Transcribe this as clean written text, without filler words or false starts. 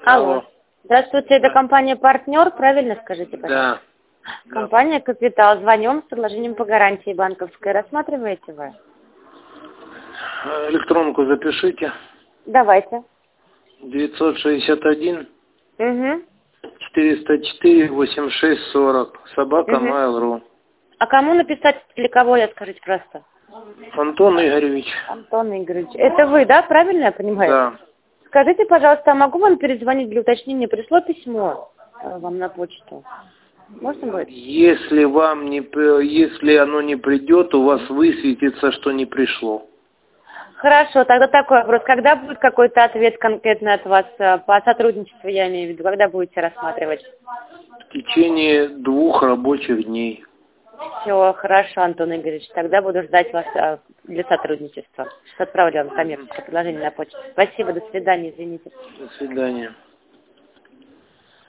Алло. Здравствуйте, это компания «Партнер», правильно скажите, пожалуйста? Да. Компания «Капитал». Звоним с предложением по гарантии банковской. Рассматриваете вы? Электронку запишите. Давайте. 961 Угу. 404 8640. Собака Угу. Mail.ru. А кому написать, для кого я, скажите просто? Антон Игоревич. Антон Игоревич. Это вы, да? Правильно я понимаю? Да. Скажите, пожалуйста, а могу вам перезвонить для уточнения? Пришло письмо вам на почту? Можно будет? Если оно не придет, у вас высветится, что не пришло. Хорошо, тогда такой вопрос. Когда будет какой-то ответ конкретно от вас по сотрудничеству, я имею в виду? Когда будете рассматривать? В течение 2 рабочих дней. Все, хорошо, Антон Игоревич. Тогда буду ждать вас для сотрудничества. Отправлю вам коммерческое предложение на почту. Спасибо, до свидания, извините. До свидания.